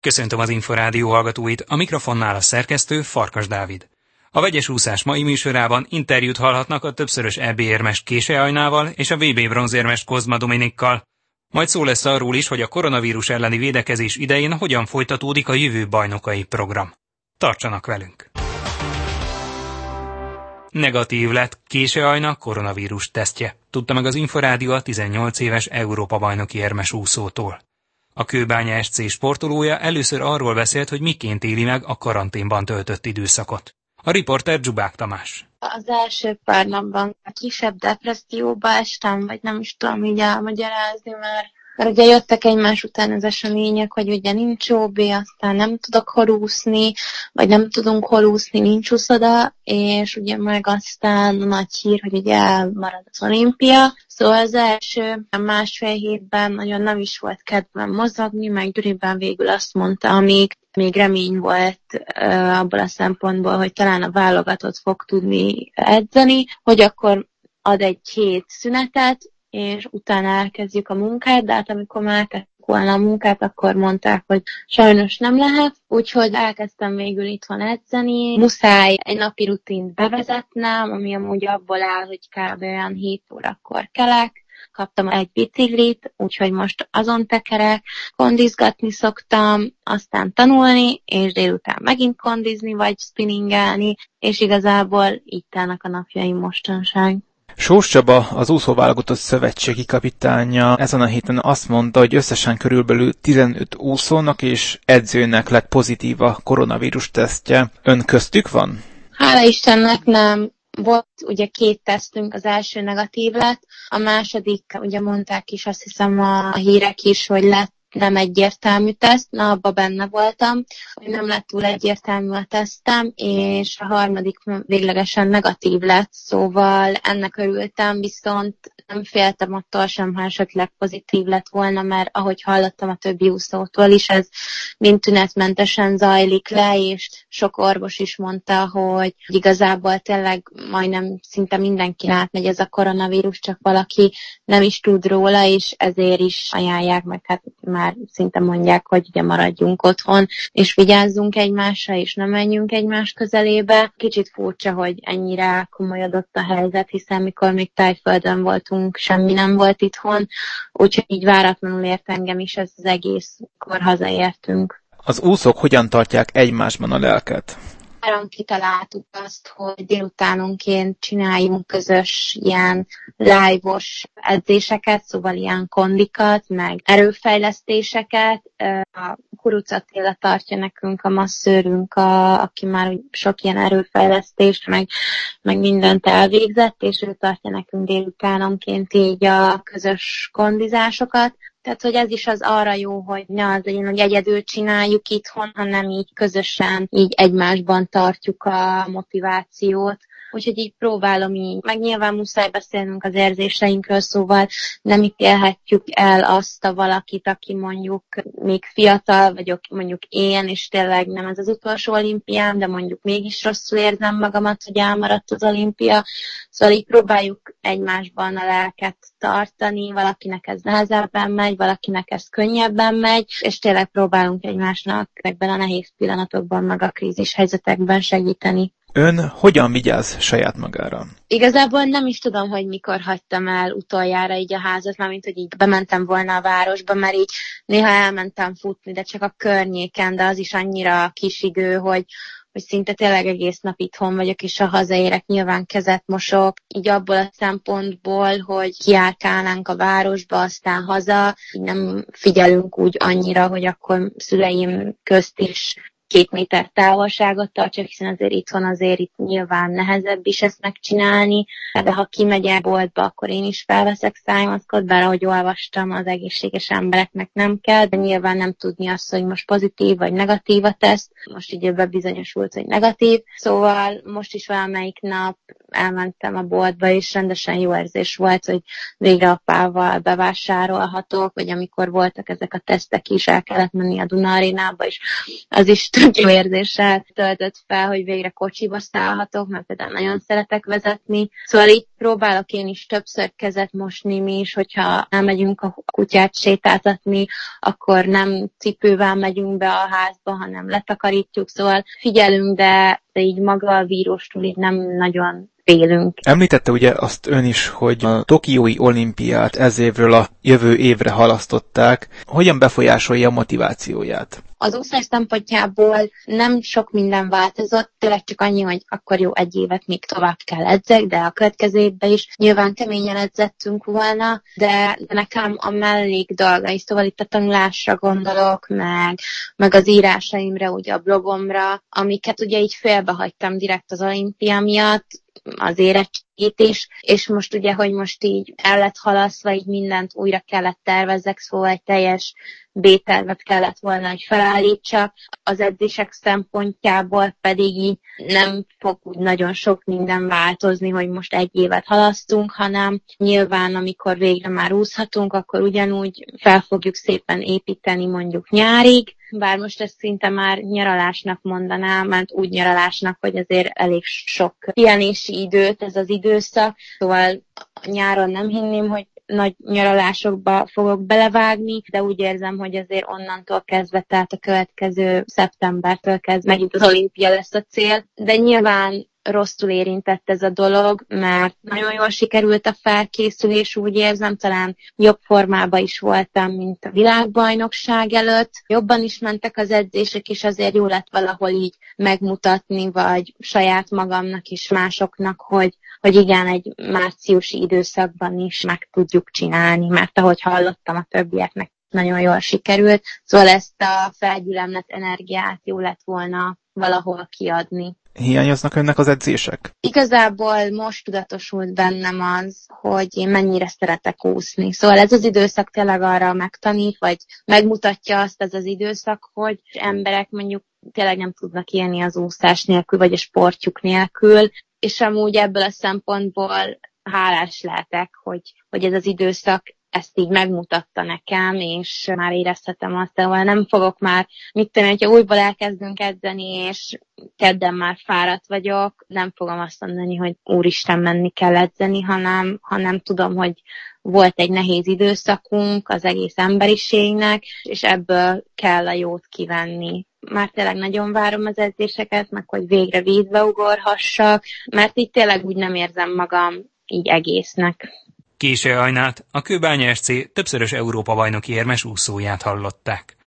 Köszöntöm az Inforádió hallgatóit, a mikrofonnál a szerkesztő Farkas Dávid. A vegyes úszás mai műsorában interjút hallhatnak a többszörös EB-érmes Kése Ajnával és a VB bronzérmes Kozma Dominikkal. Majd szó lesz arról is, hogy a koronavírus elleni védekezés idején hogyan folytatódik a jövő bajnokai program. Tartsanak velünk! Negatív lett Kése Ajna koronavírus tesztje, tudta meg az Inforádió a 18 éves Európa-bajnoki érmes úszótól. A Kőbánya SC sportolója először arról beszélt, hogy miként éli meg a karanténban töltött időszakot. A riporter Dzsubák Tamás. Az első pár napban kisebb depresszióba estem, vagy nem is tudom így elmagyarázni, mert ugye jöttek egymás után az események, hogy ugye nincs OB, aztán nem tudok hol úszni, vagy nem tudunk hol úszni, nincs úszoda, és ugye meg aztán a nagy hír, hogy ugye elmarad az olimpia. Szóval az első másfél hétben nagyon nem is volt kedvem mozogni, meg Gyuriben végül azt mondta, amíg még remény volt abból a szempontból, hogy talán a válogatott fog tudni edzeni, hogy akkor ad egy hét szünetet, és utána elkezdjük a munkát, de hát amikor már elkezdtük volna a munkát, akkor mondták, hogy sajnos nem lehet, úgyhogy elkezdtem végül itthon edzeni. Muszáj egy napi rutint bevezetnem, ami amúgy abból áll, hogy kb. Olyan 7 órakor kelek, kaptam egy biciklit, úgyhogy most azon tekerek, kondizgatni szoktam, aztán tanulni, és délután megint kondizni, vagy spinningelni, és igazából így telnek a napjaim mostanság. Sós Csaba, az úszóválogatott szövetségi kapitánya ezen a héten azt mondta, hogy összesen körülbelül 15 úszónak és edzőnek lett pozitív a koronavírus tesztje. Ön köztük van? Hála Istennek nem. Volt ugye 2 tesztünk, az első negatív lett, a második, ugye mondták is, azt hiszem a hírek is, hogy lett nem egyértelmű teszt, na abban benne voltam, hogy nem lett túl egyértelmű a tesztem, és a harmadik véglegesen negatív lett, szóval ennek örültem, viszont nem féltem attól sem, ha esetleg pozitív lett volna, mert ahogy hallottam a többi úszótól is, ez mind tünetmentesen zajlik le, és sok orvos is mondta, hogy igazából tényleg majdnem szinte mindenkin átmegy ez a koronavírus, csak valaki nem is tud róla, és ezért is ajánlják meg, hát már szinte mondják, hogy ugye maradjunk otthon, és vigyázzunk egymásra, és nem menjünk egymás közelébe. Kicsit furcsa, hogy ennyire komolyodott a helyzet, hiszen mikor még Tájföldön voltunk, semmi nem volt itthon, úgyhogy így váratlanul ért engem is ez az egész, mikor hazaértünk. Az úszók hogyan tartják egymásban a lelket? Kitaláltuk azt, hogy délutánonként csináljunk közös ilyen live-os edzéseket, szóval ilyen kondikat, meg erőfejlesztéseket. A Kuruc Attila tartja nekünk, a masszőrünk, aki már sok ilyen erőfejlesztést, meg mindent elvégzett, és ő tartja nekünk délutánonként így a közös kondizásokat. Tehát, hogy ez is az arra jó, hogy ne az legyen, hogy egyedül csináljuk itthon, hanem így közösen, így egymásban tartjuk a motivációt. Úgyhogy így próbálom így. Meg nyilván muszáj beszélnünk az érzéseinkről, szóval nem ítélhetjük el azt a valakit, aki mondjuk még fiatal, vagy mondjuk én, és tényleg nem ez az utolsó olimpiám, de mondjuk mégis rosszul érzem magamat, hogy elmaradt az olimpia. Szóval így próbáljuk egymásban a lelket tartani, valakinek ez nehezebben megy, valakinek ez könnyebben megy, és tényleg próbálunk egymásnak ebben a nehéz pillanatokban, meg a krízis helyzetekben segíteni. Ön hogyan vigyáz saját magára? Igazából nem is tudom, hogy mikor hagytam el utoljára így a házat, mármint, hogy így bementem volna a városba, mert így néha elmentem futni, de csak a környéken, de az is annyira kis idő, hogy szinte tényleg egész nap itthon vagyok, és ha hazaérek, nyilván kezet mosok. Így abból a szempontból, hogy kijárkálnánk a városba, aztán haza, így nem figyelünk úgy annyira, hogy akkor szüleim közt is 2 méter távolságot tartsak, hiszen azért itthon azért itt nyilván nehezebb is ezt megcsinálni, de ha kimegyek boltba, akkor én is felveszek szájmaszkot, bár ahogy olvastam, az egészséges embereknek nem kell, de nyilván nem tudni azt, hogy most pozitív vagy negatív a teszt. Most így bebizonyosult, hogy negatív, szóval most is valamelyik nap elmentem a boltba, és rendesen jó érzés volt, hogy végre apával bevásárolhatok, vagy amikor voltak ezek a tesztek is, el kellett menni a Duna Arénába, és az is tök jó érzéssel töltött fel, hogy végre kocsiba szállhatok, mert például nagyon szeretek vezetni. Szóval így próbálok én is többször kezet mosni mi is, hogyha elmegyünk a kutyát sétáltatni, akkor nem cipővel megyünk be a házba, hanem letakarítjuk, szóval figyelünk, de így maga a vírustól így nem nagyon félünk. Említette ugye azt ön is, hogy a tokiói olimpiát ez évről a jövő évre halasztották. Hogyan befolyásolja a motivációját? Az úszás szempontjából nem sok minden változott, tényleg csak annyi, hogy akkor jó, egy évet még tovább kell edzek, de a következő évben is nyilván keményen edzettünk volna, de nekem a mellék dolgai, szóval itt a tanulásra gondolok, meg az írásaimra, ugye a blogomra, amiket ugye így félbehagytam direkt az olimpia miatt, az érettségét is, és most ugye, hogy most így el lett halasztva, így mindent újra kellett tervezzek, szóval egy teljes B-tervet kellett volna, hogy felállítsak. Az edzések szempontjából pedig így nem fog úgy nagyon sok minden változni, hogy most egy évet halasztunk, hanem nyilván, amikor végre már úszhatunk, akkor ugyanúgy fel fogjuk szépen építeni mondjuk nyárig, bár most ezt szinte már nyaralásnak mondanám, mert úgy nyaralásnak, hogy azért elég sok pihenési időt ez az időszak, szóval nyáron nem hinném, hogy nagy nyaralásokba fogok belevágni, de úgy érzem, hogy azért onnantól kezdve, tehát a következő szeptembertől kezdve megint az olimpia lesz a cél, de nyilván rosszul érintett ez a dolog, mert nagyon jól sikerült a felkészülés, úgy érzem, talán jobb formában is voltam, mint a világbajnokság előtt. Jobban is mentek az edzések, és azért jó lett valahol így megmutatni, vagy saját magamnak is, másoknak, hogy igen, egy márciusi időszakban is meg tudjuk csinálni, mert ahogy hallottam a többieknek, nagyon jól sikerült, szóval ezt a felgyülemlett energiát jó lett volna valahol kiadni. Hiányoznak önnek az edzések? Igazából most tudatosult bennem az, hogy én mennyire szeretek úszni. Szóval ez az időszak tényleg arra megtanít, vagy megmutatja azt ez az időszak, hogy emberek mondjuk tényleg nem tudnak élni az úszás nélkül, vagy a sportjuk nélkül, és amúgy ebből a szempontból hálás lehetek, hogy ez az időszak ezt így megmutatta nekem, és már érezhetem azt, hogy nem fogok már, mit tudom, hogyha újból elkezdünk edzeni, és kedden már fáradt vagyok, nem fogom azt mondani, hogy úristen, menni kell edzeni, hanem tudom, hogy volt egy nehéz időszakunk az egész emberiségnek, és ebből kell a jót kivenni. Már tényleg nagyon várom az edzéseket, meg hogy végre vízbe ugorhassak, mert így tényleg úgy nem érzem magam így egésznek. Késő Ajnát, a Kőbánya SC többszörös Európa-bajnoki érmes úszóját hallották.